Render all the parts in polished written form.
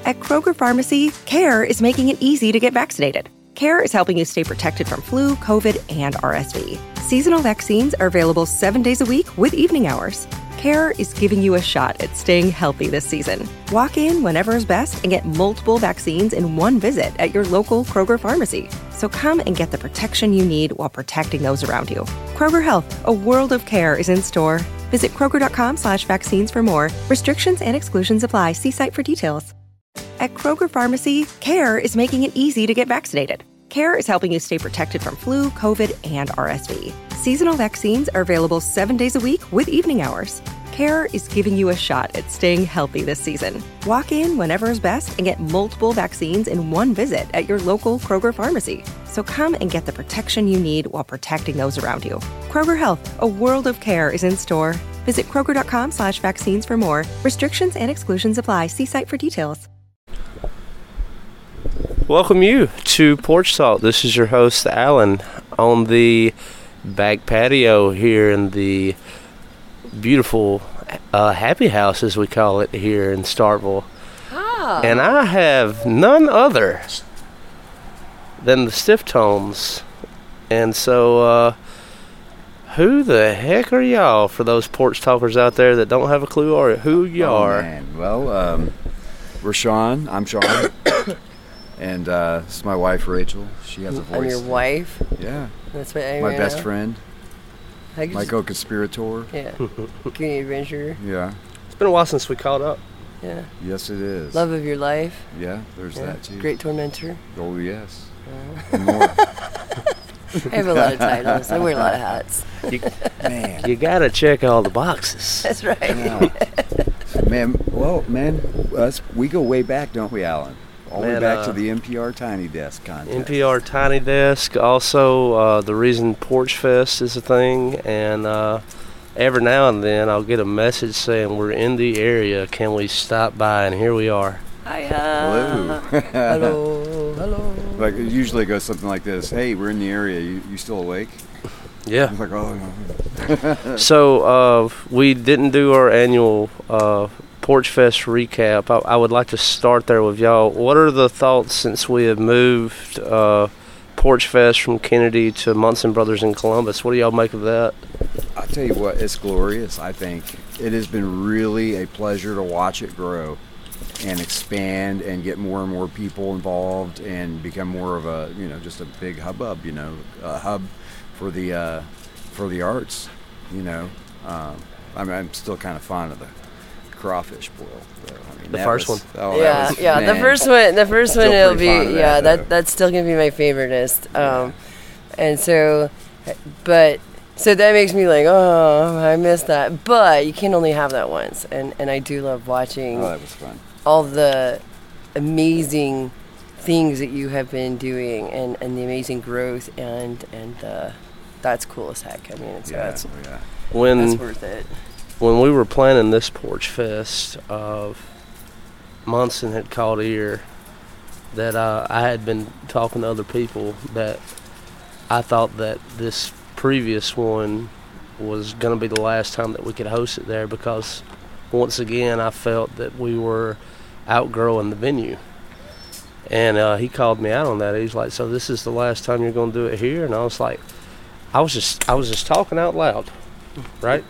At Kroger Pharmacy, CARE is making it easy to get vaccinated. CARE is helping you stay protected from flu, COVID, and RSV. Seasonal vaccines are available 7 days a week with evening hours. CARE is giving you a shot at staying healthy this season. Walk in whenever is best and get multiple vaccines in one visit at your local Kroger Pharmacy. So come and get the protection you need while protecting those around you. Kroger Health, a world of care is in store. Visit Kroger.com/vaccines for more. Restrictions and exclusions apply. See site for details. At Kroger Pharmacy, CARE is making it easy to get vaccinated. CARE is helping you stay protected from flu, COVID, and RSV. Seasonal vaccines are available 7 days a week with evening hours. CARE is giving you a shot at staying healthy this season. Walk in whenever is best and get multiple vaccines in one visit at your local Kroger Pharmacy. So come and get the protection you need while protecting those around you. Kroger Health, a world of care is in store. Visit Kroger.com/vaccines for more. Restrictions and exclusions apply. See site for details. Welcome you to Porch Talk. This is your host, Alan, on the back patio here in the beautiful Happy House, as we call it here in Starkville. Oh. And I have none other than the Stiff-Tones. And so, who the heck are y'all, for those porch talkers out there that don't have a clue or who you are? Man. Well, we're Sean. I'm Sean. And this is my wife, Rachel. She has a voice. I'm your wife? Yeah. That's what I My best friend. My co-conspirator. Yeah. Green adventurer. Yeah. It's been a while since we caught up. Yeah. Yes, it is. Love of your life. Yeah, there's that too. Great tormentor. Oh, yes. And more. I have a lot of titles. I wear a lot of hats. You gotta check all the boxes. That's right. Yeah. Man, we go way back, don't we, Alan? All the way back to the NPR Tiny Desk contest. NPR Tiny Desk. Also, the reason Porch Fest is a thing. And every now and then I'll get a message saying we're in the area. Can we stop by? And here we are. Hello. Hello. Hello. Like, it usually goes something like this. Hey, we're in the area. You still awake? Yeah. I'm like, oh, no. So we didn't do our annual Porch Fest recap. I would like to start there with y'all. What are the thoughts since we have moved Porch Fest from Kennedy to Munson Brothers in Columbus? What do y'all make of that? I'll tell you what, it's glorious. I think it has been really a pleasure to watch it grow and expand and get more and more people involved and become more of a, just a big hubbub, a hub for the arts, I'm still kind of fond of the crawfish boil. So, the first one. Oh, yeah, the first one it'll be, that's still gonna be my favoriteest. And so that makes me like, oh, I missed that. But you can only have that once, and I do love watching. Oh, that was fun. All the amazing things that you have been doing, and the amazing growth, and that's cool as heck. I mean, that's worth it. When we were planning this Porch Fest, Munson had caught ear that I had been talking to other people that I thought that this previous one was going to be the last time that we could host it there, because once again I felt that we were outgrowing the venue. And he called me out on that. He's like, so this is the last time you're going to do it here? And I was like, I was just talking out loud, right?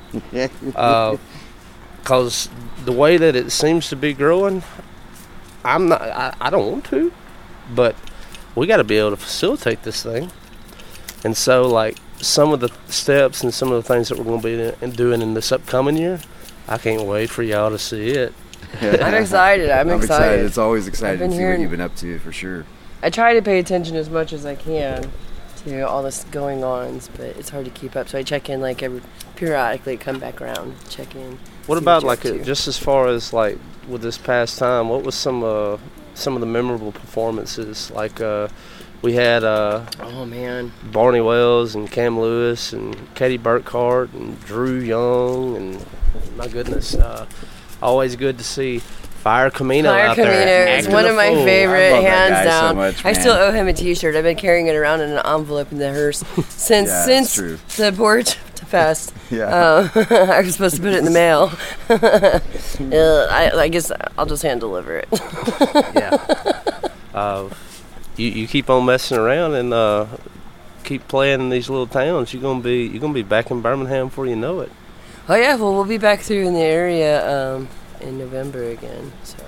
Because the way that it seems to be growing, I don't want to, but we got to be able to facilitate this thing. And so, like, some of the steps and some of the things that we're going to be doing in this upcoming year, I can't wait for y'all to see it. I'm excited. I'm excited. It's always exciting to see what you've been up to, for sure. I try to pay attention as much as I can to all this going on, but it's hard to keep up. So I check in periodically, come back around, check in. What about just as far as like with this past time? What was some of the memorable performances? Like we had Barney Wells and Cam Lewis and Katie Burkhart and Drew Young, and my goodness, always good to see Fire Camino out there. Fire Camino is one of my favorite, hands down. So much, I still owe him a T-shirt. I've been carrying it around in an envelope in the hearse since the Porch Fest. Yeah. I was supposed to put it in the mail. I guess I'll just hand deliver it. Yeah. You keep on messing around and keep playing in these little towns. You're gonna be back in Birmingham before you know it. Oh yeah, well we'll be back through in the area in November again.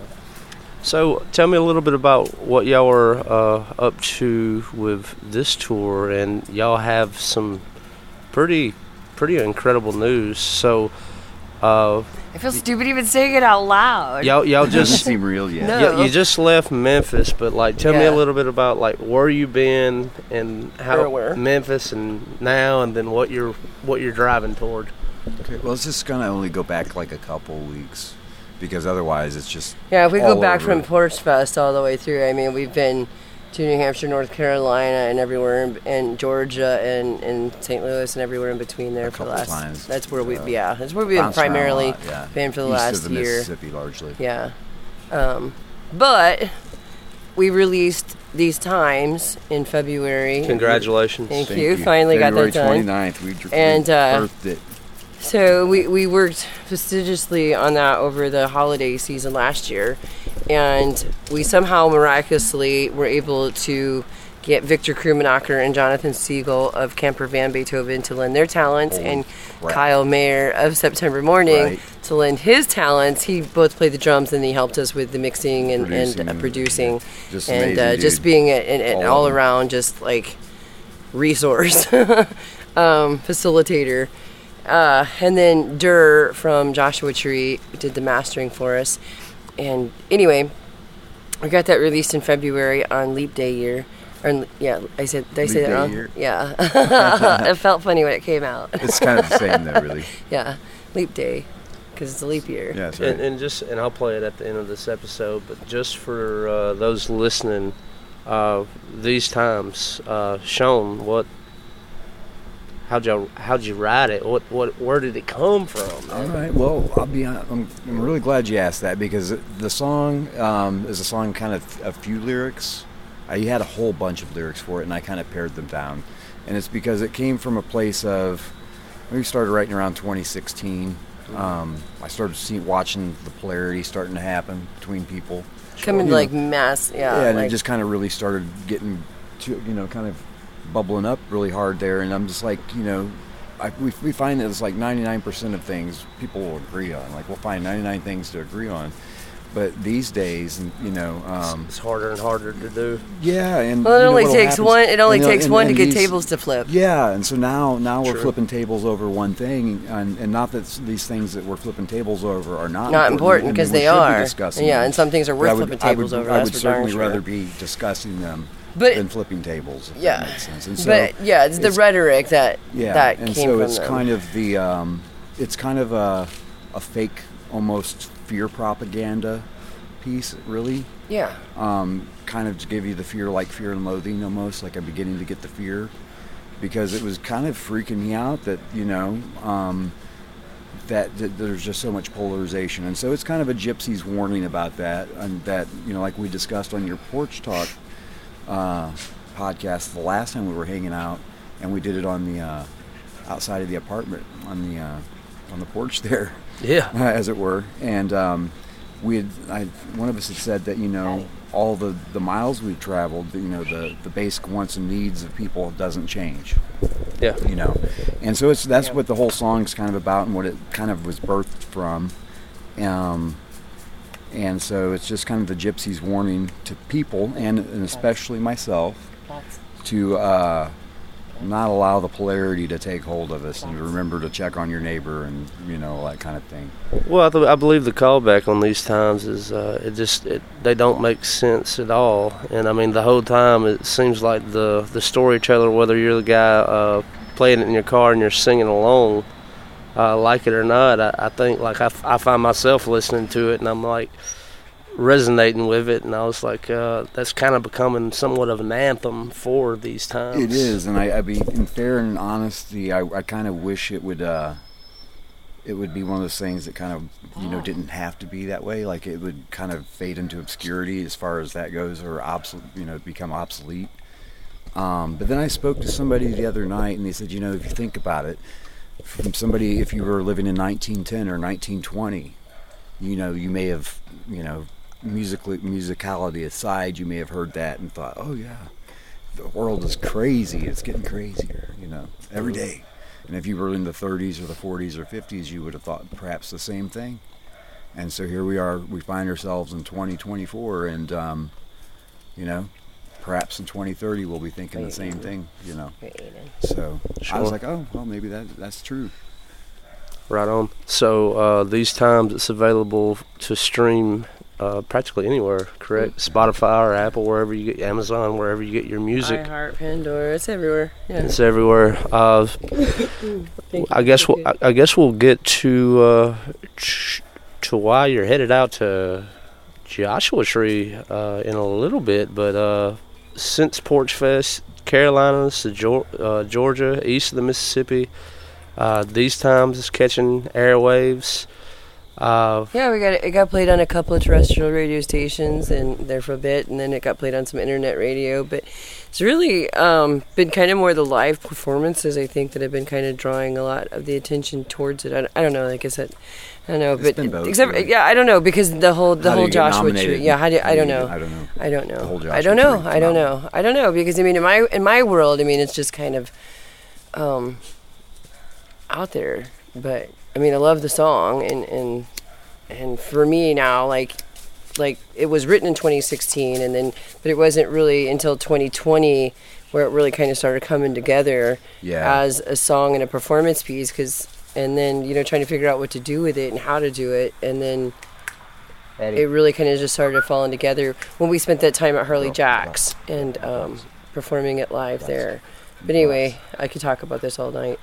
So tell me a little bit about what y'all are up to with this tour, and y'all have some pretty incredible news. So I feel stupid even saying it out loud. Y'all Doesn't just seem real yet. No. you just left Memphis, but like tell me a little bit about like where you been and how Memphis and now, and then what you're driving toward. Okay, well, it's just gonna only go back like a couple weeks, because otherwise it's just if we go back over. from Porch Fest all the way through, I mean, we've been to New Hampshire, North Carolina, and everywhere in Georgia and St. Louis and everywhere in between there for the last times. That's where we've been primarily been for the East last of the year. Mississippi largely. Yeah. But we released These Times in February. Congratulations. Thank you. Finally February got that done. 29th, we birthed it. So we worked fastidiously on that over the holiday season last year, and we somehow miraculously were able to get Victor Krummenacher and Jonathan Siegel of Camper Van Beethoven to lend their talents, and Kyle Mayer of September Morning to lend his talents. He both played the drums and he helped us with the mixing and producing, just and amazing, just being an all around just like resource facilitator. And then Durr from Joshua Tree did the mastering for us. And anyway, we got that released in February on Leap Day year. Did I say that wrong? Year? Yeah. It felt funny when it came out. It's kind of the same though, really. Yeah, Leap Day, because it's a leap year. Yeah, that's right. And I'll play it at the end of this episode, but just for those listening, These Times, Sean, how'd you write it? Where did it come from? All right. Well, I'll be honest. I'm really glad you asked that, because the song is a song kind of a few lyrics. I had a whole bunch of lyrics for it, and I kind of pared them down. And it's because it came from a place of, we started writing around 2016. I started watching the polarity starting to happen between people. Coming like mass, and it just kind of really started getting to, kind of bubbling up really hard there. And I'm just like, we find that it's like 99% of things people will agree on. Like, we'll find 99 things to agree on. But these days, it's harder and harder to do. Yeah, and it only takes one. It only takes one to get tables to flip. Yeah, and so now we're flipping tables over one thing, and not that these things that we're flipping tables over are not important, because they are. Yeah, and some things are worth flipping tables over. I would certainly rather be discussing them than flipping tables. If that makes sense. And so, it's the rhetoric that that and came so from it's them. kind of the it's kind of a fake, almost fear propaganda piece, really. Yeah. Kind of to give you the fear and loathing, almost like I'm beginning to get the fear, because it was kind of freaking me out that that there's just so much polarization. And so it's kind of a gypsy's warning about that, and that, like we discussed on your Porch Talk podcast the last time we were hanging out, and we did it on the outside of the apartment on the porch there, as it were. And one of us had said that all the miles we've traveled, the basic wants and needs of people doesn't change. Yeah. And so that's what the whole song's kind of about, and what it kind of was birthed from. And so it's just kind of the gypsy's warning to people, and especially myself, to not allow the polarity to take hold of us, and remember to check on your neighbor, and all that kind of thing. Well, I believe the callback on These Times is they don't make sense at all. And I mean, the whole time it seems like the storyteller, whether you're the guy playing it in your car and you're singing along, like it or not, I think like I find myself listening to it, and I'm like resonating with it, and I was like, that's kind of becoming somewhat of an anthem for these times. It is, and I mean, in fair and honesty, I kind of wish it would be one of those things that kind of didn't have to be that way. Like, it would kind of fade into obscurity as far as that goes, or become obsolete. But then I spoke to somebody the other night, and they said, if you think about it, from somebody, if you were living in 1910 or 1920, you may have, musicality aside, you may have heard that and thought, oh yeah, the world is crazy. It's getting crazier, every day. And if you were in the 30s or the 40s or 50s, you would have thought perhaps the same thing. And so here we are. We find ourselves in 2024, and perhaps in 2030 we'll be thinking the same thing. So sure. I was like, oh well, maybe that's true. Right on. So these times it's available to stream practically anywhere, correct? Spotify or Apple, wherever you get, Amazon, wherever you get your music. iHeart, Pandora, it's everywhere. Yeah. It's everywhere. I guess we'll get to why you're headed out to Joshua Tree in a little bit, but since Porch Fest, Carolinas to Georgia, east of the Mississippi, these times it's catching airwaves. It got played on a couple of terrestrial radio stations and there for a bit, and then it got played on some internet radio. But it's really been kind of more the live performances, I think, that have been kind of drawing a lot of the attention towards it. I don't know, like I said, I don't know, it's but been both, except really. I don't know, because the whole Joshua Tree. Yeah, I don't know. I don't know. The whole Joshua I don't know. Tree I don't know. I don't know, because in my world, it's just kind of out there. But I love the song, and for me now, like it was written in 2016, but it wasn't really until 2020 where it really kind of started coming together as a song and a performance piece. And then trying to figure out what to do with it and how to do it, and then it really kind of just started falling together when we spent that time at Harley Jack's and performing it live there. But anyway, I could talk about this all night.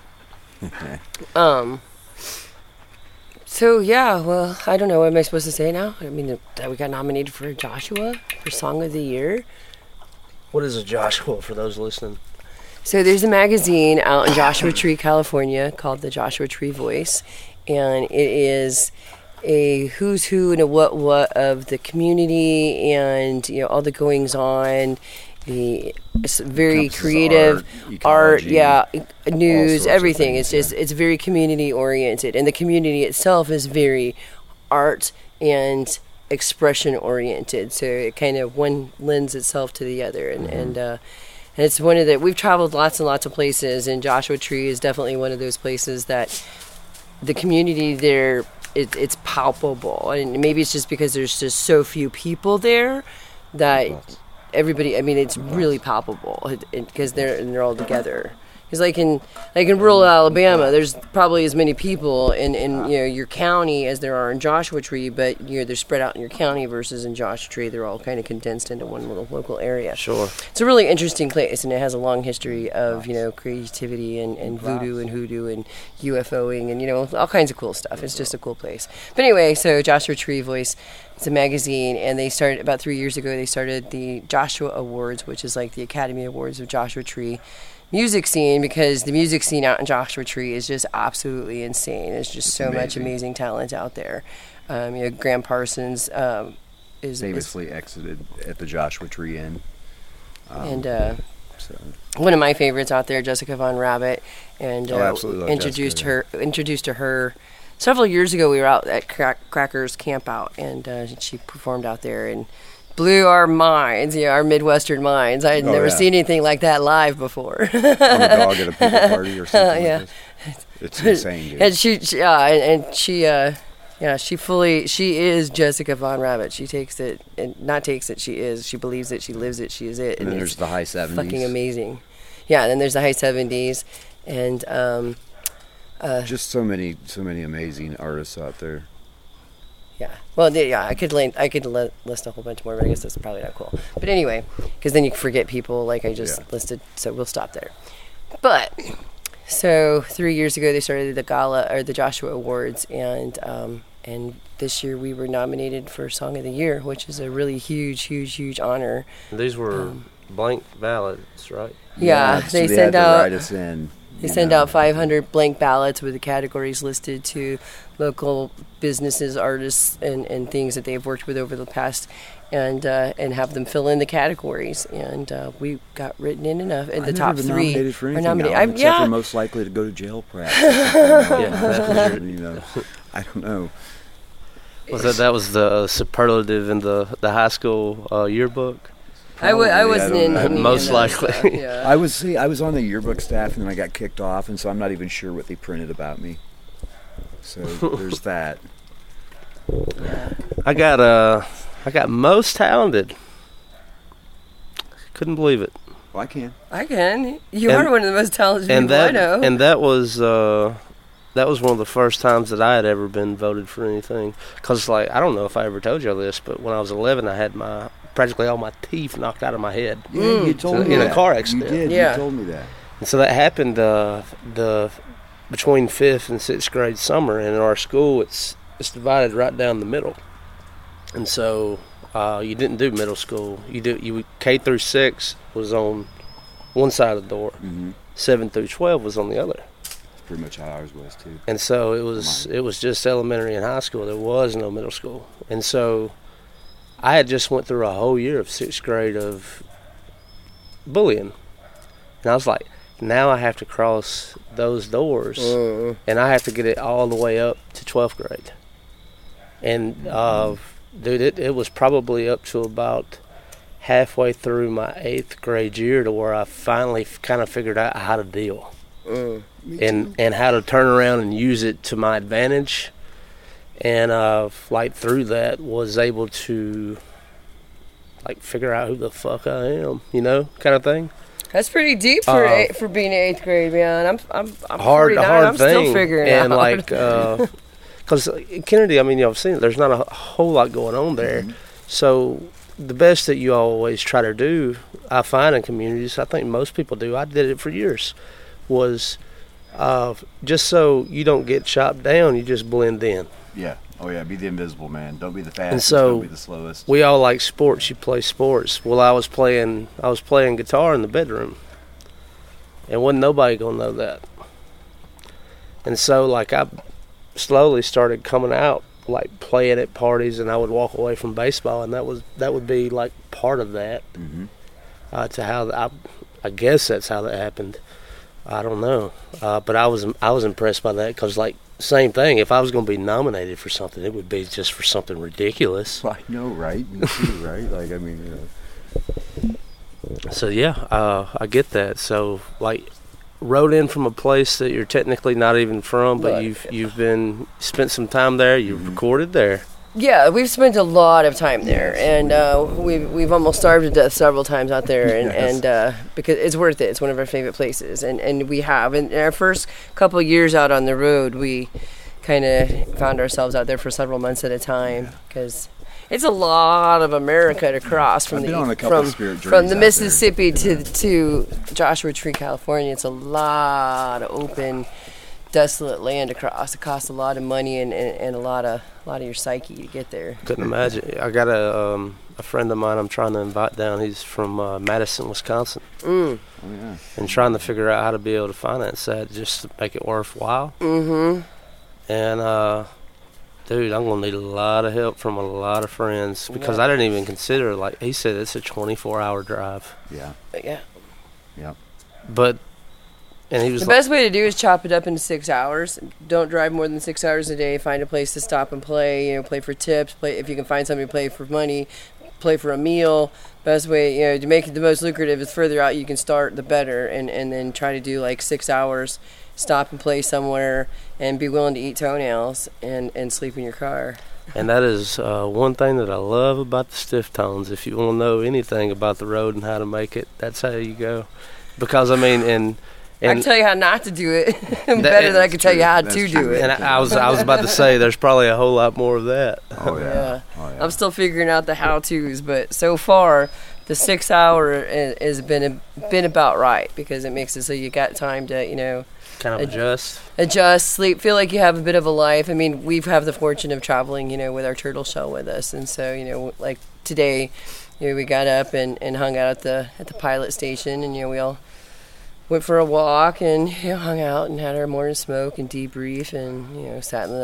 So yeah, well, I don't know. What am I supposed to say now? That we got nominated for Joshua for Song of the Year. What is a Joshua for those listening? So there's a magazine out in Joshua Tree, California, called the Joshua Tree Voice, and it is a who's who and a what of the community, and all the goings on. It's very creative art, news, everything. It's very community oriented, and the community itself is very art and expression oriented. So it kind of one lends itself to the other, and it's one of we've traveled lots and lots of places, and Joshua Tree is definitely one of those places that the community there, it's palpable. And maybe it's just because there's just so few people there that everybody, it's really palpable because they're all together. Because like in rural Alabama, there's probably as many people in your county as there are in Joshua Tree, but they're spread out in your county versus in Joshua Tree, they're all kind of condensed into one little local area. Sure. It's a really interesting place, and it has a long history of creativity and voodoo and hoodoo and UFOing and all kinds of cool stuff. It's just a cool place. But anyway, so Joshua Tree Voice, it's a magazine, and they started about 3 years ago. They started the Joshua Awards, which is like the Academy Awards of Joshua Tree music scene, because the music scene out in Joshua Tree is just absolutely insane. There's just so much amazing talent out there. Graham Parsons is famously exited at the Joshua Tree Inn. One of my favorites out there, Jessica Von Rabbit, and introduced to her several years ago. We were out at Crackers Camp Out, and she performed out there and blew our minds, our Midwestern minds. I had never seen anything like that live before. On a dog at a people party or something like this. It's insane, dude. And she is Jessica Von Rabbit. She takes it, and not takes it, she is. She believes it, she lives it, she is it. And then there's the high 70s. Fucking amazing. Yeah, and then there's the high 70s. And just so many amazing artists out there. Yeah. Well, I could list a whole bunch more, but I guess that's probably not cool. But anyway, because then you forget people like I just listed, so we'll stop there. But so 3 years ago they started the gala or the Joshua Awards, and this year we were nominated for Song of the Year, which is a really huge honor. These were blank ballots, right? Yeah, they send out. Write us in. They send out 500 blank ballots with the categories listed to local businesses, artists, and things that they've worked with over the past. and have them fill in the categories. And we got written in enough in the top 3. Nominated for anything, except for most likely to go to jail, perhaps. I don't know. That was the superlative in the high school yearbook? Probably, I wasn't in most likely. Yeah. I was on the yearbook staff, and then I got kicked off, and so I'm not even sure what they printed about me. So there's that. I got most talented. Couldn't believe it. Well, I can. You are one of the most talented people I know. And that was one of the first times that I had ever been voted for anything. Because, I don't know if I ever told you this, but when I was 11, I had practically all my teeth knocked out of my head. Yeah, you told me in that. a car accident. You did. Yeah. You told me that. And so that happened between 5th and 6th grade summer. And in our school, it's divided right down the middle. And so you didn't do middle school. You K through 6 was on one side of the door. Mm-hmm. 7 through 12 was on the other. Pretty much how ours was too. And so it was just elementary and high school. There was no middle school. And so I had just went through a whole year of 6th grade of bullying. And I was like, now I have to cross those doors and I have to get it all the way up to 12th grade. And dude, it was probably up to about halfway through my 8th grade year to where I finally kind of figured out how to deal. And how to turn around and use it to my advantage, and through that was able to figure out who the fuck I am, kind of thing. That's pretty deep for being in 8th grade, man. I'm hard 49, hard I'm thing, still figuring it out. Because Kennedy, I've seen it. There's not a whole lot going on there, so the best that you always try to do, I find in communities, I think most people do. I did it for years. Was just so you don't get chopped down, you just blend in. Yeah. Oh yeah, be the invisible man. Don't be the fastest. And so don't be the slowest. We all like sports. You play sports. Well, I was playing guitar in the bedroom, and wasn't nobody gonna know that. And so I slowly started coming out, playing at parties, and I would walk away from baseball, and that would be part of that. Mm-hmm. To how I guess that's how that happened. I don't know, but I was impressed by that because, same thing. If I was going to be nominated for something, it would be just for something ridiculous. I know, right? Me too, right? So yeah, I get that. So wrote in from a place that you're technically not even from, but you've spent some time there. You've recorded there. Yeah, we've spent a lot of time there, and we've almost starved to death several times out there, and because it's worth it. It's one of our favorite places, and we have. In our first couple of years out on the road, we kind of found ourselves out there for several months at a time because it's a lot of America to cross from the Mississippi to Joshua Tree, California. It's a lot of open, desolate land across. It costs a lot of money and a lot of your psyche to get there. Couldn't imagine. I got a friend of mine I'm trying to invite down. He's from Madison, Wisconsin. Oh, yeah. And trying to figure out how to be able to finance that just to make it worthwhile. Mm-hmm. And dude, I'm gonna need a lot of help from a lot of friends because I didn't even consider he said it's a 24-hour drive. Yeah. Yeah. Yeah. But and he was the best way to do is chop it up into 6 hours. Don't drive more than 6 hours a day. Find a place to stop and play. Play for tips. Play if you can find somebody to play for money. Play for a meal. Best way to make it the most lucrative is further out you can start, the better. And then try to do 6 hours. Stop and play somewhere, and be willing to eat toenails and sleep in your car. And that is one thing that I love about the Stiff Tones. If you want to know anything about the road and how to make it, that's how you go. Because I can tell you how not to do it better than I can tell you how to do it. And I was about to say there's probably a whole lot more of that. Oh yeah. I'm still figuring out the how-tos, but so far the 6 hour has been about right because it makes it so you got time to kind of adjust, sleep, feel like you have a bit of a life. We've had the fortune of traveling, with our turtle shell with us, and so today, we got up and hung out at the pilot station, and we all went for a walk and hung out and had our morning smoke and debrief and sat in the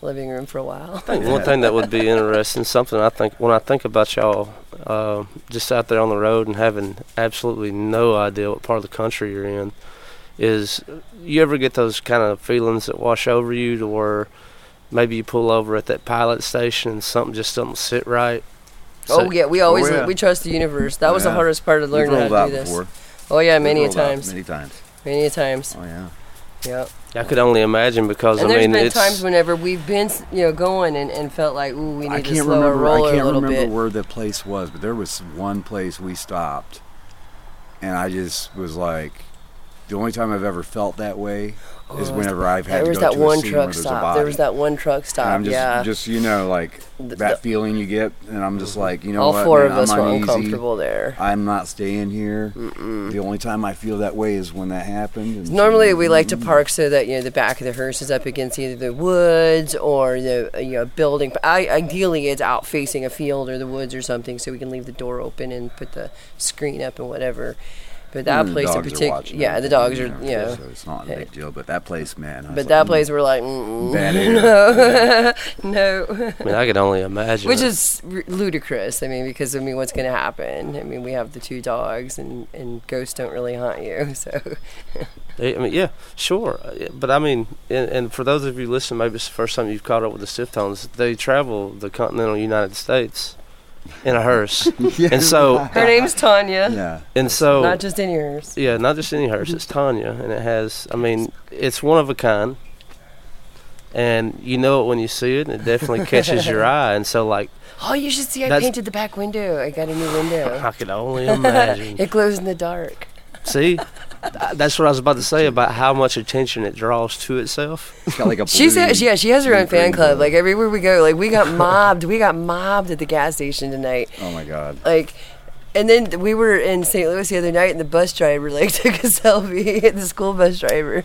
living room for a while. I think one thing that would be interesting, something I think when I think about y'all just out there on the road and having absolutely no idea what part of the country you're in, is you ever get those kind of feelings that wash over you to where maybe you pull over at that pilot station and something just doesn't sit right? So, we always we trust the universe. That was the hardest part of learning how to do this. Before. Oh yeah, many times. Many times. Oh yeah. Yep. I could only imagine because and I mean, there's been times whenever we've been, going and felt like, ooh, we need to slow our roller a little bit. I can't remember where the place was, but there was one place we stopped, and I just was like, the only time I've ever felt that way is whenever I've had to go to a scene where there's a body. There was that one truck stop. And I'm just like that feeling you get, and I'm just like, you know all what? All four man, of us I'm were uneasy. uncomfortable there. I'm not staying here. The only time I feel that way is when that happened. Normally, we like to park so that the back of the hearse is up against either the woods or the building. Ideally, it's out facing a field or the woods or something, so we can leave the door open and put the screen up and whatever. But that place in particular, the dogs are, So it's not a big deal. But that place, man. But that place, we're like, bad air. no. I mean, I could only imagine. Which is ludicrous. I mean, because what's going to happen? I mean, we have the 2 dogs, and ghosts don't really haunt you. So. I mean, yeah, sure. But I mean, and for those of you listening, maybe it's the first time you've caught up with the Stiff Tones. They travel the continental United States in a hearse. And so her name's Tanya. Yeah. And so not just any hearse. Yeah, not just any hearse. It's Tanya, and it has. I mean, it's one of a kind, and you know it when you see it. And it definitely catches your eye, and so like. Oh, you should see! I painted the back window. I got a new window. I could only imagine. It glows in the dark. See, that's what I was about to say about how much attention it draws to itself. It's got like a she has her own fan club. Like everywhere we go, like we got mobbed. We got mobbed at the gas station tonight. Oh my God. Like, and then we were in St. Louis the other night, and the bus driver took a selfie. The school bus driver.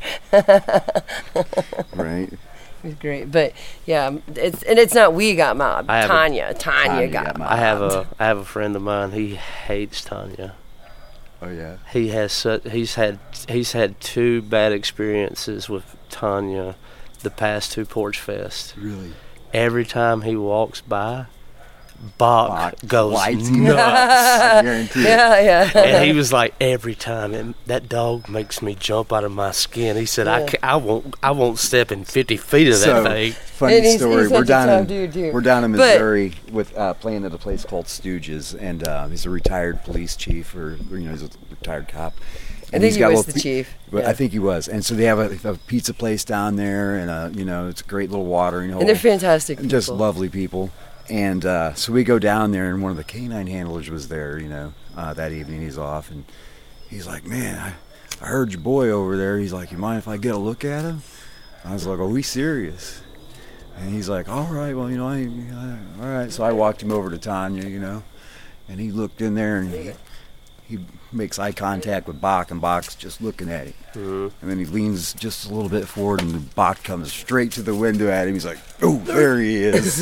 Right. It was great, but yeah, it's not we got mobbed. Tanya got mobbed. I have a friend of mine. He hates Tanya. Oh yeah. He's had 2 bad experiences with Tanya the past 2 Porch Fest. Really? Every time he walks by, Bach goes nuts. I guarantee it. Yeah. And he was like, every time, and that dog makes me jump out of my skin. He said, I won't step in 50 feet of that thing. Funny story. We're down in Missouri with playing at a place called Stooges, and he's a retired police chief, or he's a retired cop. And I think he was the chief. But I think he was. And so they have a pizza place down there, and it's a great little watering hole. And they're fantastic people. Just lovely people. And so we go down there, and one of the canine handlers was there, that evening. He's off, and he's like, man, I heard your boy over there. He's like, you mind if I get a look at him? I was like, are we serious? And he's like, all right, well, all right. So I walked him over to Tanya, and he looked in there, and he makes eye contact with Bach, and Bach's just looking at him. Mm-hmm. And then he leans just a little bit forward, and Bach comes straight to the window at him. He's like, oh, there he is.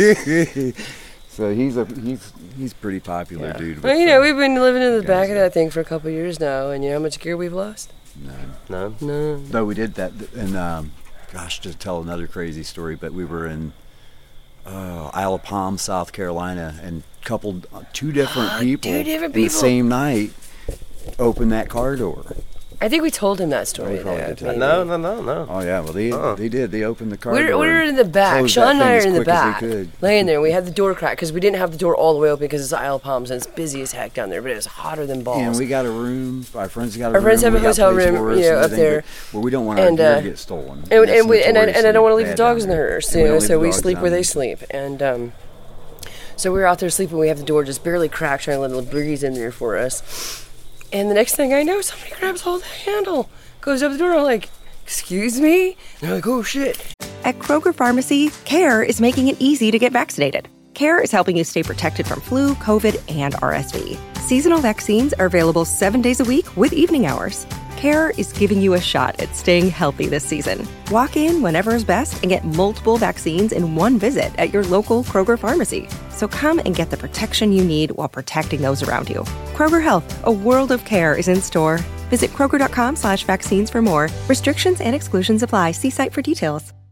So he's pretty popular, dude. Well, we've been living in the back of that thing for a couple of years now, and you know how much gear we've lost? None. No, we did that, and to tell another crazy story, but we were in Isle of Palm, South Carolina, and coupled 2 different people the same night opened that car door. I think we told him that story. No. Oh yeah, well they did. They opened the car door. We were in the back. Sean and I are in the back, laying there. We had the door cracked because we didn't have the door all the way open because it's Isle of Palms and it's busy as heck down there. But it was hotter than balls. And we got a room. Our friends got a room. Our friends have a hotel room, up there. Well, we don't want our gear to get stolen. And I don't want to leave the dogs in the hearse. So we sleep where they sleep. And so we were out there sleeping. We have the door just barely cracked, trying to let a little breeze in there for us. And the next thing I know, somebody grabs hold of the handle, goes up the door. I'm like, excuse me? And they're like, oh, shit. At Kroger Pharmacy, CARE is making it easy to get vaccinated. CARE is helping you stay protected from flu, COVID, and RSV. Seasonal vaccines are available 7 days a week with evening hours. CARE is giving you a shot at staying healthy this season. Walk in whenever is best and get multiple vaccines in one visit at your local Kroger pharmacy. So come and get the protection you need while protecting those around you. Kroger Health, a world of care, is in store. Visit Kroger.com/vaccines for more. Restrictions and exclusions apply. See site for details.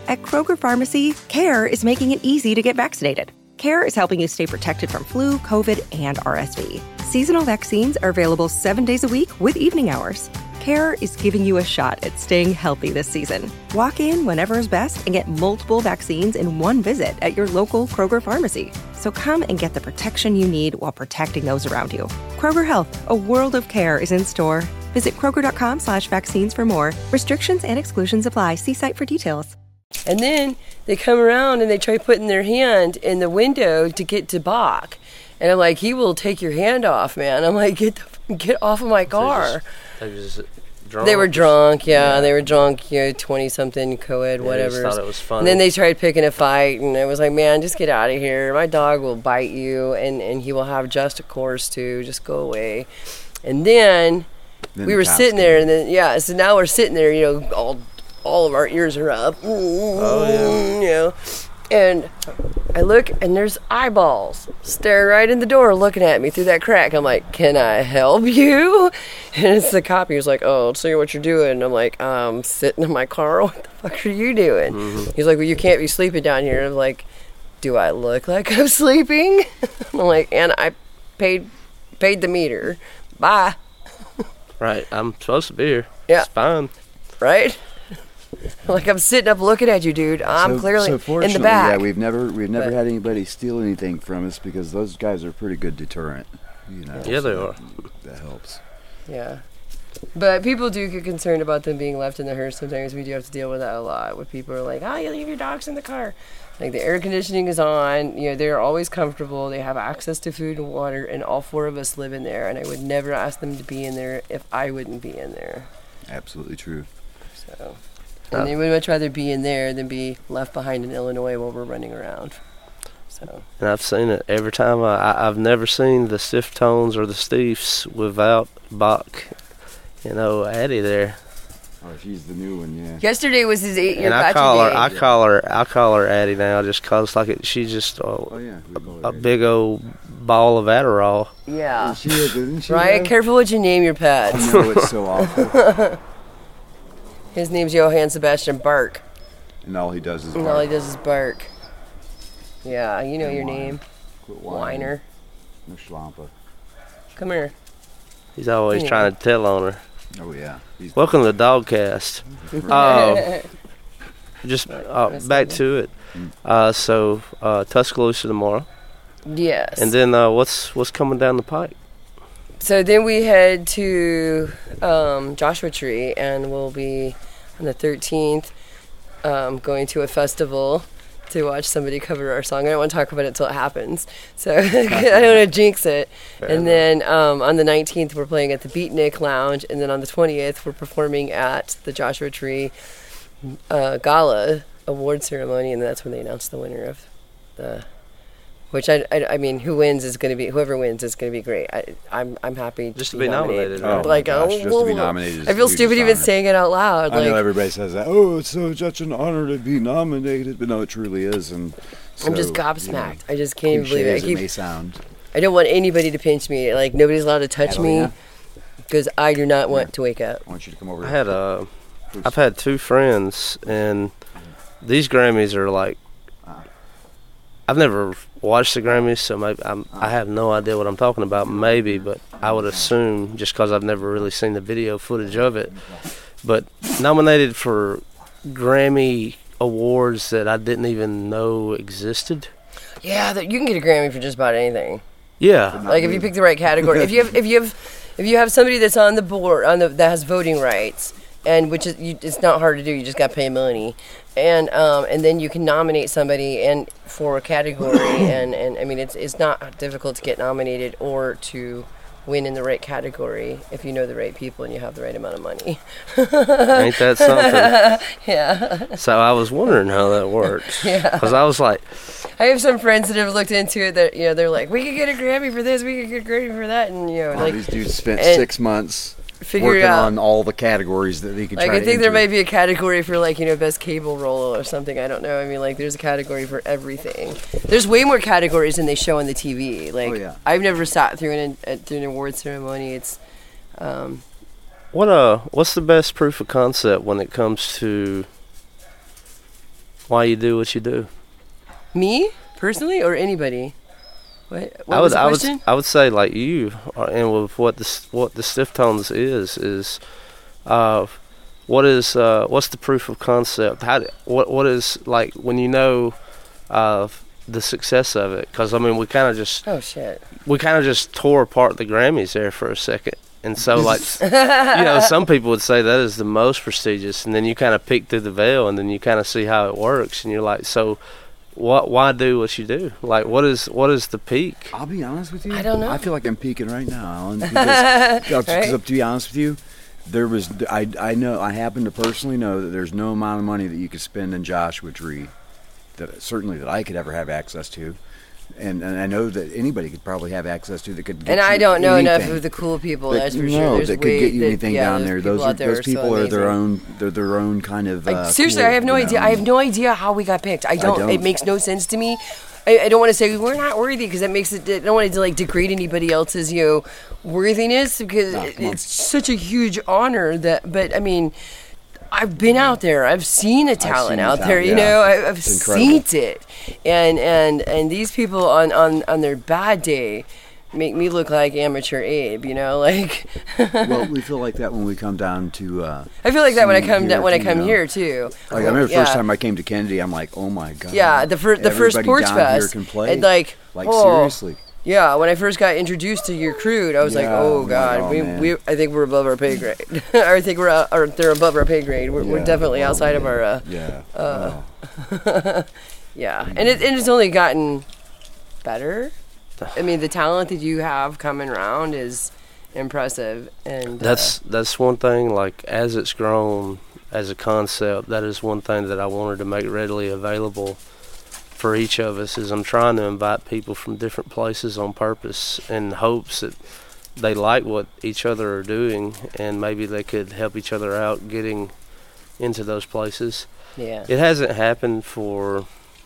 At Kroger Pharmacy, CARE is making it easy to get vaccinated. CARE is helping you stay protected from flu, COVID, and RSV. Seasonal vaccines are available 7 days a week with evening hours. CARE is giving you a shot at staying healthy this season. Walk in whenever is best and get multiple vaccines in one visit at your local Kroger Pharmacy. So come and get the protection you need while protecting those around you. Kroger Health, a world of care is in store. Visit Kroger.com/vaccines for more. Restrictions and exclusions apply. See site for details. And then they come around and they try putting their hand in the window to get to Bach. And I'm like, he will take your hand off, man. I'm like, get off of my car. They just drunk? They were drunk, yeah. They were drunk, 20-something, co-ed, whatever. They thought it was funny. And then they tried picking a fight, and I was like, man, just get out of here. My dog will bite you, and he will have just a course, too. Just go away. And then we were sitting there, and then, so now we're sitting there, all of our ears are up. Oh, yeah. And I look, and there's eyeballs staring right in the door looking at me through that crack. I'm like, can I help you? And it's the cop. He was like, oh, let's see what you're doing. And I'm like, I'm sitting in my car. What the fuck are you doing? Mm-hmm. He's like, well, you can't be sleeping down here. And I'm like, do I look like I'm sleeping? I'm like, and I paid the meter. Bye. Right. I'm supposed to be here. Yeah. It's fine. Right? Like, I'm sitting up looking at you, dude. I'm clearly in the back. Yeah, we've never had anybody steal anything from us because those guys are a pretty good deterrent. Yeah, they are. That helps. Yeah. But people do get concerned about them being left in the hearse. Sometimes we do have to deal with that a lot. Where people are like, you leave your dogs in the car. Like, the air conditioning is on. They're always comfortable. They have access to food and water. And all 4 of us live in there. And I would never ask them to be in there if I wouldn't be in there. Absolutely true. So... And they would much rather be in there than be left behind in Illinois while we're running around. So. And I've seen it every time. I've never seen the Stiff Tones or the Steefs without Bach, Addie there. Oh, she's the new one, yeah. Yesterday was his 8-year I call her Addie now just cause she's just a big old ball of Adderall. Yeah. She is, isn't she? Right? Careful what you name your pets. I know, it's so awful. His name's Johann Sebastian Bark. And all he does is bark. And all he does is bark. Yeah, you know your name. Quit Whiner. No schlampa. Come here. He's always trying to tell on her. Oh, yeah. Welcome to the Dogcast. Back to it. So Tuscaloosa tomorrow. Yes. And then what's coming down the pike? So then we head to Joshua Tree, and we'll be on the 13th going to a festival to watch somebody cover our song. I don't want to talk about it until it happens, so I don't want to jinx it. And then on the 19th, we're playing at the Beatnik Lounge, and then on the 20th, we're performing at the Joshua Tree Gala award ceremony, and that's when they announce the winner of the... Which I mean, whoever wins is going to be great. I'm happy just to be nominated. Oh, like, gosh, just to be nominated. I feel stupid even saying it out loud. I know everybody says that. Oh, it's such an honor to be nominated, but no, it truly is. And so, I'm just gobsmacked. I just can't believe it. It may sound. I don't want anybody to pinch me. Like, nobody's allowed to touch me because I do not want to wake up. I want you to come over. I've had 2 friends, and these Grammys are like. I've never watched the Grammys, so maybe I have no idea what I'm talking about, maybe, but I would assume, just because I've never really seen the video footage of it, but nominated for Grammy awards that I didn't even know existed. Yeah, you can get a Grammy for just about anything. Yeah. Like, if you pick the right category. if you have somebody that's on the board, that has voting rights, and which is it's not hard to do. You just got to pay money, and then you can nominate somebody and for a category, and I mean it's not difficult to get nominated or to win in the right category if you know the right people and you have the right amount of money. Ain't that something? Yeah. So I was wondering how that works. Yeah. Because I was like, I have some friends that have looked into it that they're like, we could get a Grammy for this, we could get a Grammy for that, and like these dudes spent 6 months working on all the categories that they could try to I think there might be a category for best cable role or something. I don't know. I mean, there's a category for everything. There's way more categories than they show on the TV. I've never sat through an award ceremony. It's what's the best proof of concept when it comes to why you do what you do. Me personally, or anybody? What was the question? I would say like you, and with what the Stiff Tones is what's the proof of concept? What is like when you know the success of it? Because I mean, we kind of just tore apart the Grammys there for a second, and so like some people would say that is the most prestigious, and then you kind of peek through the veil, and then you kind of see how it works, and you're like, so. Why do what you do? Like, what is the peak? I'll be honest with you. I don't know. I feel like I'm peaking right now, Alan. Because, to be honest with you, I happen to personally know that there's no amount of money that you could spend in Joshua Tree that I could ever have access to. And I know that anybody could probably have access to that could get and I don't know enough of the cool people, that's for sure. That could get you anything down there. Those people are their own kind of seriously, cool, I have no idea. I have no idea how we got picked. I don't. It makes no sense to me. I don't want to say we're not worthy because that makes it. I don't want to like degrade anybody else's worthiness because it's such a huge honor but I mean, I've been out there. I've seen the talent out there. I've seen it, and these people on their bad day make me look like amateur Abe. Like. Well, we feel like that when we come down to. I feel like that when I come here too. Like I remember the first time I came to Kennedy, I'm like, oh my god. Yeah, the first Porch Fest. Here can play. And like seriously. Yeah, when I first got introduced to your crew, I was like, "Oh God, I think we're above our pay grade. I think they're above our pay grade. We're definitely outside of our." Yeah, and it's only gotten better. I mean, the talent that you have coming around is impressive, and that's one thing. Like as it's grown as a concept, that is one thing that I wanted to make readily available. For each of us is I'm trying to invite people from different places on purpose in hopes that they like what each other are doing and maybe they could help each other out getting into those places. Yeah. It hasn't happened for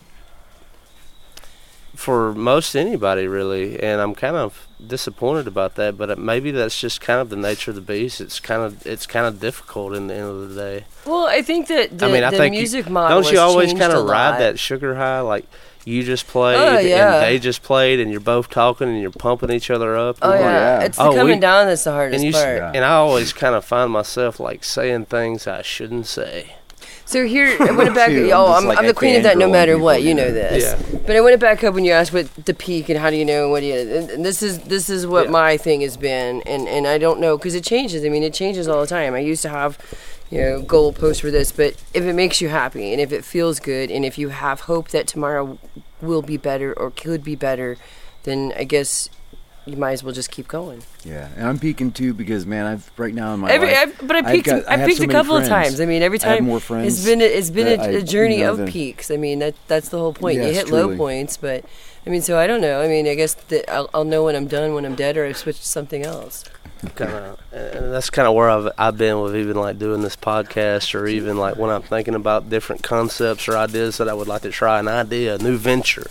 most anybody really, and I'm kind of disappointed about that, but maybe that's just kind of the nature of the beast. It's kind of difficult in the end of the day. Well, I think that the music model don't you always kind of ride that sugar high, like you just played and they just played and you're both talking and you're pumping each other up? It's the coming down that's the hardest part. And I always kind of find myself like saying things I shouldn't say. So here, I went back. I'm the queen of that no matter what. You know this. Yeah. But I went back up when you asked what the peak and how do you know and this is what my thing has been. And I don't know because it changes. I mean, it changes all the time. I used to have, goalposts for this. But if it makes you happy and if it feels good and if you have hope that tomorrow will be better or could be better, then I guess you might as well just keep going. Yeah, and I'm peaking too because man, right now in my life, I peaked a couple of times. I mean, every time I have more friends. It's been a journey of peaks. I mean, that's the whole point. Yes, you hit truly. low points, but I mean, so I don't know. I mean, I guess that I'll know when I'm done, when I'm dead, or I've switched to something else. And that's kind of where I've been with even like doing this podcast, or even like when I'm thinking about different concepts or ideas that I would like to try, a new venture.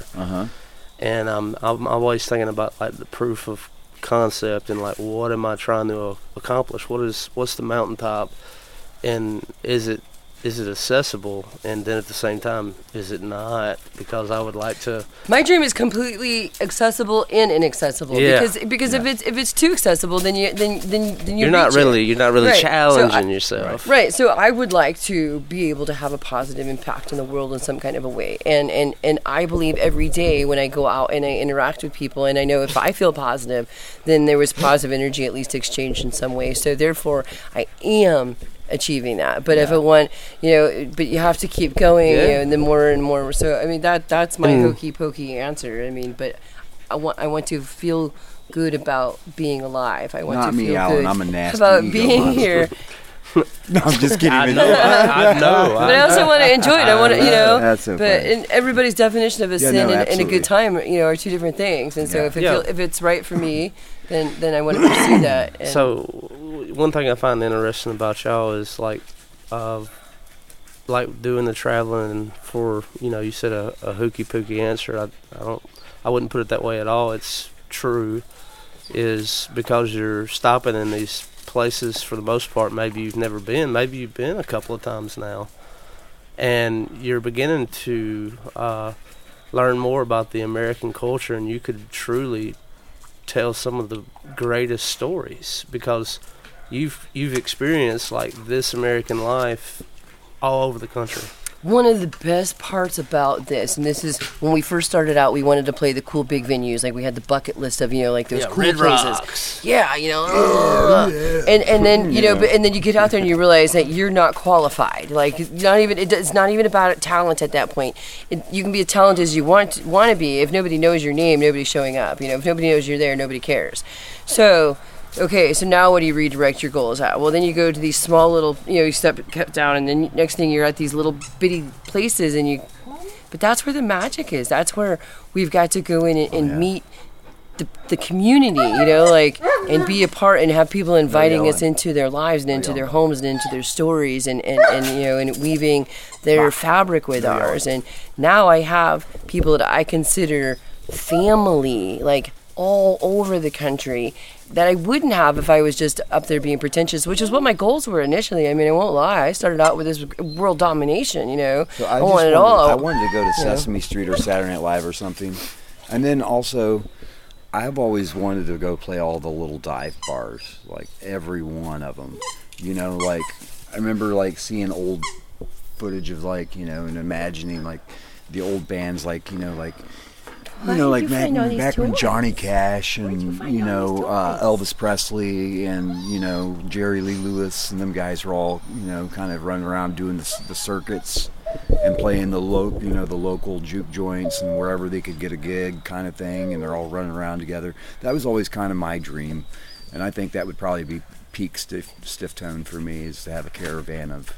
And I'm always thinking about like the proof of concept and like what am I trying to accomplish? What's the mountaintop, and is it accessible? And then at the same time, is it not? Because I would like to. My dream is completely accessible and inaccessible. Yeah. Because if it's too accessible, then you're not really right. challenging yourself. Right. So I would like to be able to have a positive impact in the world in some kind of a way. And I believe every day when I go out and I interact with people, and I know if I feel positive, then there was positive energy at least exchanged in some way. So therefore, I am achieving that. But if I want, but you have to keep going, and then more and more. So I mean that's my hokey pokey answer. I mean, but I want to feel good about being alive. I want Not to me, feel Alan. good I'm a nasty about ego being monster. here. No, I'm just kidding. I know. But I also want to enjoy it. I want to, That's so But funny. everybody's definition of a sin and a absolutely. good time, are two different things. And so Yeah. if it's right for me, then I want to pursue that. And So one thing I find interesting about y'all is like doing the traveling for, you said a hooky pooky answer. I wouldn't put it that way at all. It's true, is because you're stopping in these places for the most part. Maybe you've never been. Maybe you've been a couple of times now, and you're beginning to learn more about the American culture, and you could truly tell some of the greatest stories because you've experienced like this American life all over the country. One of the best parts about this, and this is when we first started out, we wanted to play the cool big venues. Like we had the bucket list of, like those cool Red places. Rocks. Yeah, and then and then you get out there and you realize that you're not qualified. Like it's not even about talent at that point. You can be as talented as you want to be. If nobody knows your name, nobody's showing up. If nobody knows you're there, nobody cares. So. Okay, so now what do you redirect your goals at? Well, then you go to these small little, you step down, and then next thing you're at these little bitty places, but that's where the magic is. That's where we've got to go in and meet the community, and be a part and have people inviting us into their lives and into their homes and into their stories and weaving their fabric with ours. And now I have people that I consider family, like all over the country, that I wouldn't have if I was just up there being pretentious, which is what my goals were initially. I mean, I won't lie. I started out with this world domination, So I wanted it all. I wanted to go to Sesame Street or Saturday Night Live or something. And then also, I've always wanted to go play all the little dive bars, like every one of them. Like I remember seeing old footage of and imagining the old bands back when Johnny Cash and Elvis Presley and Jerry Lee Lewis and them guys were all kind of running around doing the circuits and playing the local juke joints and wherever they could get a gig kind of thing, and they're all running around together. That was always kind of my dream, and I think that would probably be peak stiff tone for me, is to have a caravan of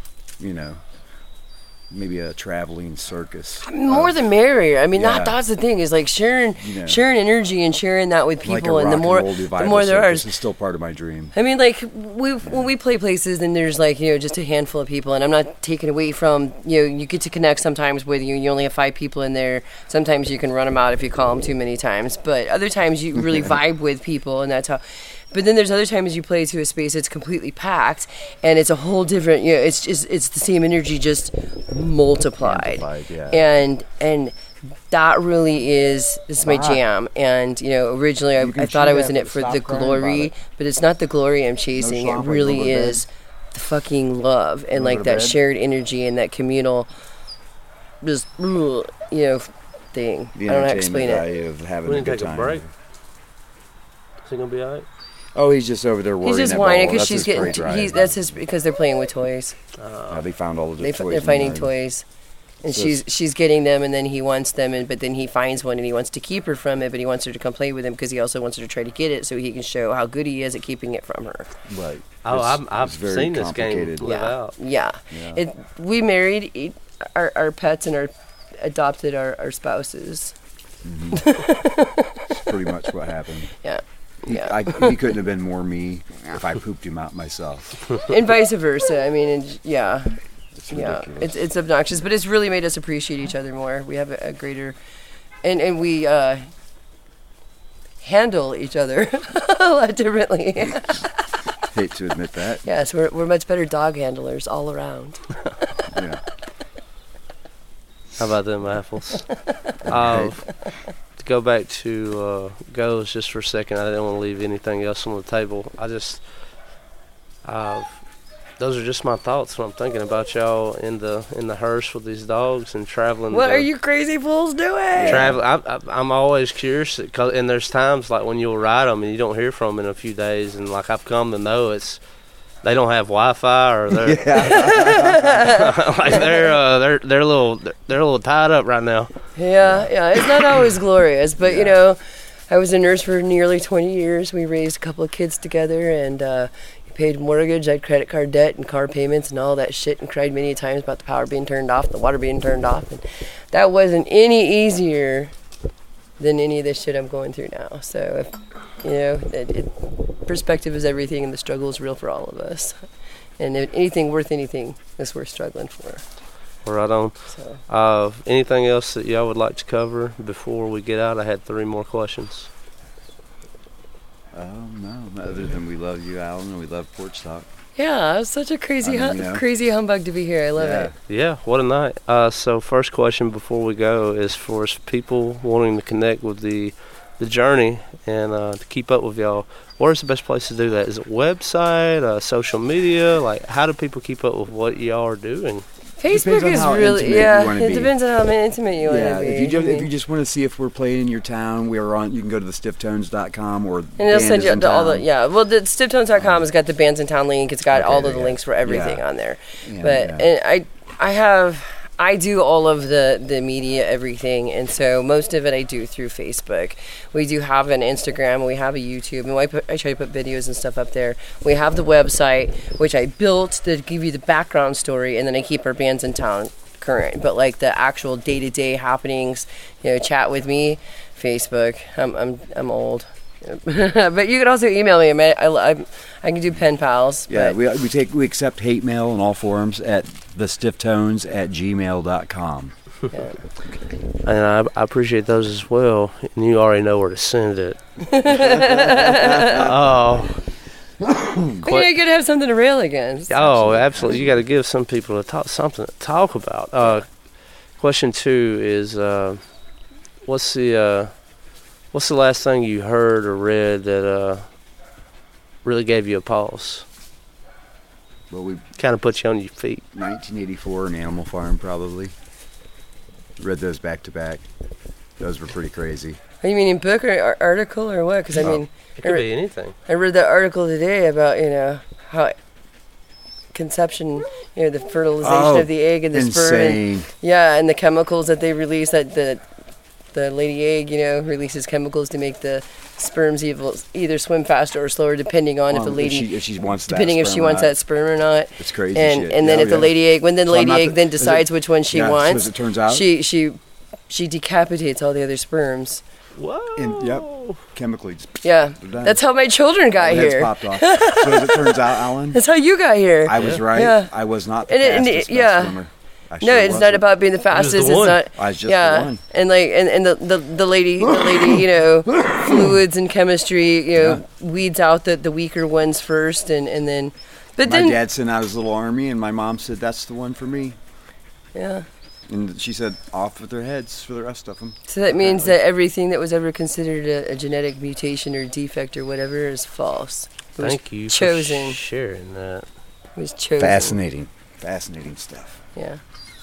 maybe a traveling circus. More the merrier. I mean, that's the thing, is sharing energy and sharing that with people, and the more there are. This is still part of my dream. I mean, when we play places, and there's just a handful of people, and I'm not taking away from you get to connect sometimes with you only have 5 people in there. Sometimes you can run them out if you call them too many times, but other times you really vibe with people, and that's how. But then there's other times you play to a space that's completely packed, and it's a whole different. It's the same energy, just multiplied. And that really is my jam. And originally I thought I was in it for the glory, but it's not the glory I'm chasing. It really is the fucking love and that shared energy and that communal, just thing. I don't know how to explain it. Of having a good time. Take a break. Is it gonna be alright? Oh, he's just over there worrying. He's just whining because she's getting. Because they're playing with toys. They found all of the toys. They're finding toys, and she's getting them, and then he wants them, but then he finds one, and he wants to keep her from it, but he wants her to come play with him because he also wants her to try to get it, so he can show how good he is at keeping it from her. Right. Oh, I've seen this game live out. Yeah. We married our pets and adopted our spouses. Mm-hmm. That's pretty much what happened. Yeah. He couldn't have been more me if I pooped him out myself. And vice versa. I mean, it's obnoxious, but it's really made us appreciate each other more. We have a greater, and we handle each other a lot differently. Hate to admit that. Yes, we're much better dog handlers all around. Yeah. How about them apples? To go back to goals just for a second, I didn't want to leave anything else on the table. Those are just my thoughts when I'm thinking about y'all in the hearse with these dogs and traveling. What are you crazy fools doing? I'm always curious, and there's times when you'll ride them and you don't hear from them in a few days, and I've come to know they don't have Wi-Fi, or they're they're a little tied up right now. Yeah. It's not always glorious, but I was a nurse for nearly 20 years. We raised a couple of kids together, and paid mortgage, I had credit card debt and car payments and all that shit, and cried many times about the power being turned off, the water being turned off, and that wasn't any easier than any of this shit I'm going through now. So, perspective is everything, and the struggle is real for all of us. And if anything worth anything is worth struggling for. Right on. So. Anything else that y'all would like to cover before we get out? I had 3 more questions. No, other than we love you, Alan, and we love Porch Talk. Yeah, it's such a crazy crazy humbug to be here. I love it. Yeah, what a night. So first question before we go is for people wanting to connect with the journey and to keep up with y'all. Where's the best place to do that? Is it website, social media? Like, how do people keep up with what y'all are doing? Facebook is really, it depends on how intimate you want to be. If you just want to see if we're playing in your town, we are on. You can go to the stifftones.com or. And it'll send you all the well, the stifftones.com has got the bands in town link. It's got all of the links for everything on there. And I do all of the media, everything, and so most of it I do through Facebook. We do have an Instagram, we have a YouTube, and I try to put videos and stuff up there. We have the website, which I built to give you the background story, and then I keep our bands in town current. But like the actual day-to-day happenings, chat with me, Facebook. I'm old. But you can also email me. I can do pen pals. Yeah, we accept hate mail in all forms at thestifftones@gmail.com. Yeah. And I appreciate those as well. And you already know where to send it. Oh. You're going to have something to rail against. Oh, absolutely. You got to give some people something to talk about. Question 2 is, what's the last thing you heard or read that really gave you a pause? Well, we kind of put you on your feet. 1984 and Animal Farm, probably. Read those back to back. Those were pretty crazy. You mean in book or article or what? Because it could be anything. I read that article today about how conception, the fertilization of the egg and the sperm, and the chemicals that they release. That the lady egg, releases chemicals to make the sperms either swim faster or slower, depending on if the lady if she wants that sperm or not. It's crazy. And then if the lady egg, the lady egg then decides which one she wants, as it turns out, she decapitates all the other sperms. Whoa! Chemically. Yeah, that's how my children got here. Popped off. So as it turns out, Alan, that's how you got here. I was right. Yeah. I was not the fastest swimmer. No, it's not about being the fastest. It's not. I was just the one. And the lady, fluids and chemistry, weeds out the weaker ones first, and then. But my dad sent out his little army, and my mom said, "That's the one for me." Yeah. And she said, "Off with their heads for the rest of them." So that means that everything that was ever considered a genetic mutation or defect or whatever is false. Thank you for sharing that. It was chosen. Fascinating stuff. Yeah.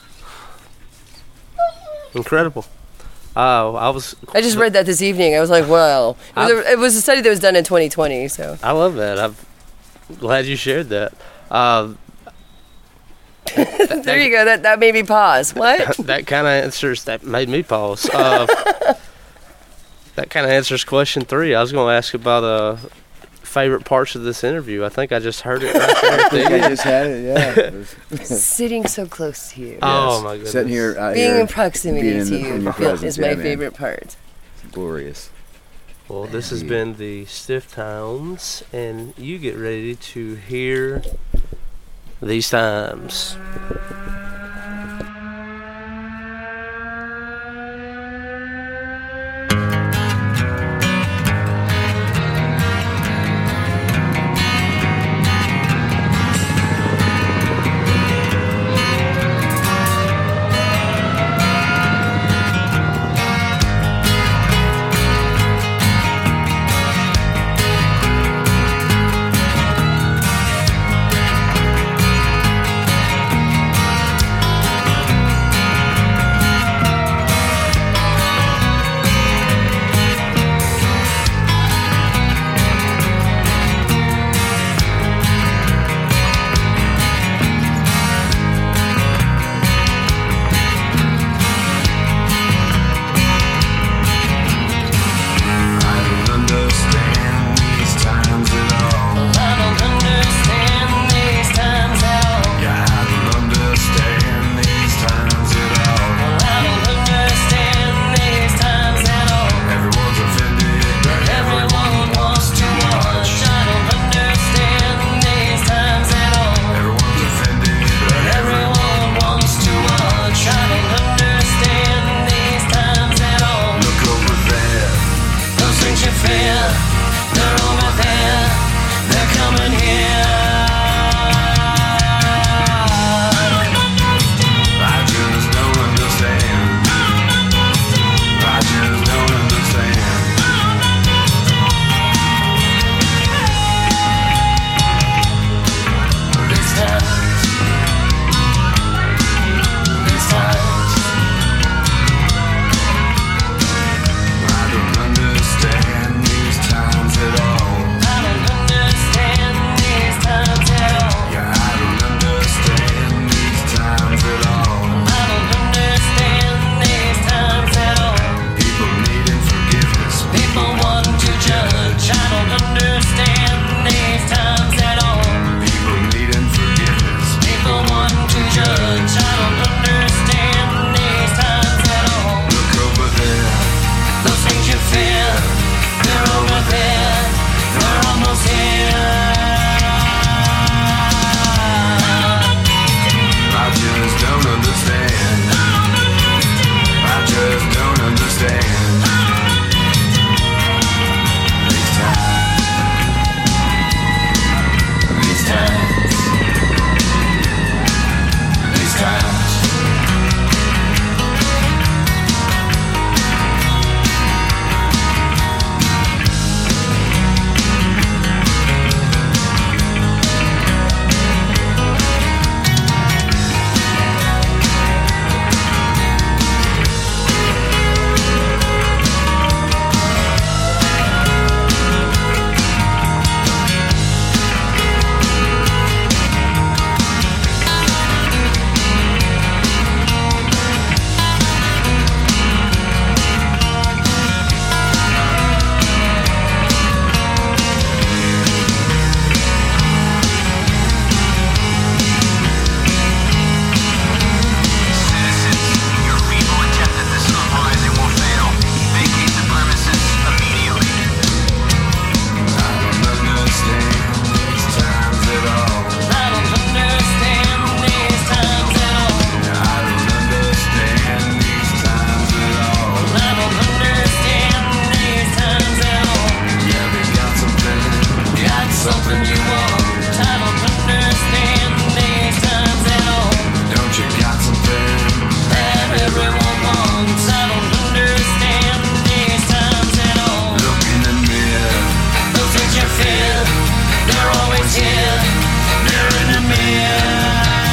Incredible. I just read that this evening. I was like, well, it was a study that was done in 2020. So I love that. I'm glad you shared that. There you go. That made me pause. What? That kind of answers. That made me pause. That kind of answers question 3. I was going to ask about favorite parts of this interview. I think I just heard it right there. I think I just had it. Yeah. Sitting so close to you. Oh my goodness. Sitting here, being in proximity to you is my favorite part. Glorious. Well, this has been the Stiff Towns, and you get ready to hear these times. something you want. I don't understand these times at all. Don't you got something that everyone wants? I don't understand these times at all. Look in the mirror, those things you fear, they're always here. They're in the mirror.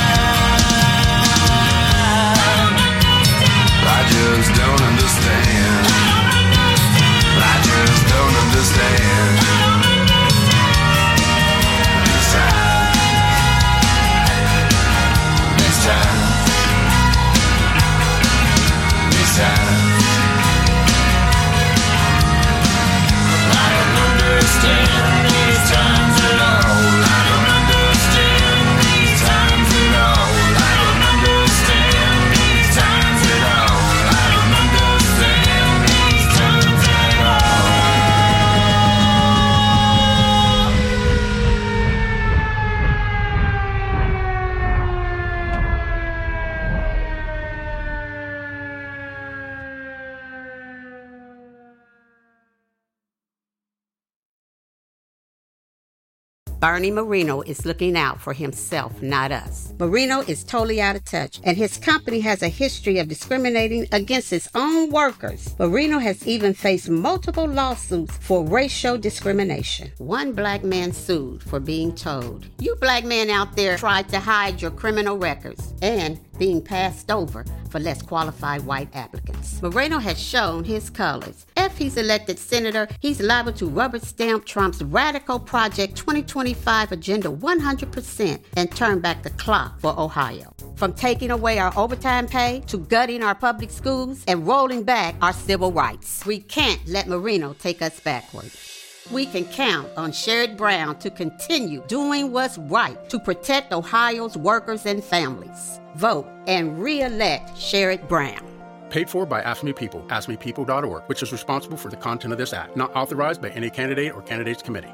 I just don't understand. I just don't understand. This time. This time. This time. I don't understand these times at all. I don't understand these times at all. I don't understand these times at all. I don't understand these times at all. Bernie Marino is looking out for himself, not us. Marino is totally out of touch, and his company has a history of discriminating against its own workers. Marino has even faced multiple lawsuits for racial discrimination. One black man sued for being told, "You black men out there tried to hide your criminal records," and being passed over for less qualified white applicants. Moreno has shown his colors. If he's elected senator, he's liable to rubber stamp Trump's radical Project 2025 agenda 100% and turn back the clock for Ohio. From taking away our overtime pay to gutting our public schools and rolling back our civil rights. We can't let Marino take us backward. We can count on Sherrod Brown to continue doing what's right to protect Ohio's workers and families. Vote and re-elect Sherrod Brown. Paid for by Ask Me People, AskMePeople.org, which is responsible for the content of this act. Not authorized by any candidate or candidates committee.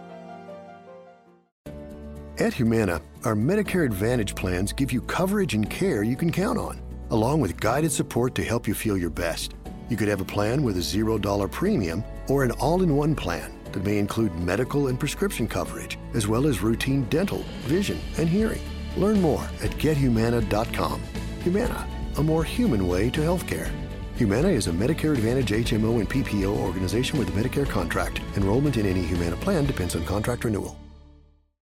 At Humana, our Medicare Advantage plans give you coverage and care you can count on, along with guided support to help you feel your best. You could have a plan with a $0 premium or an all-in-one plan that may include medical and prescription coverage, as well as routine dental, vision, and hearing. Learn more at GetHumana.com. Humana, a more human way to healthcare. Humana is a Medicare Advantage HMO and PPO organization with a Medicare contract. Enrollment in any Humana plan depends on contract renewal.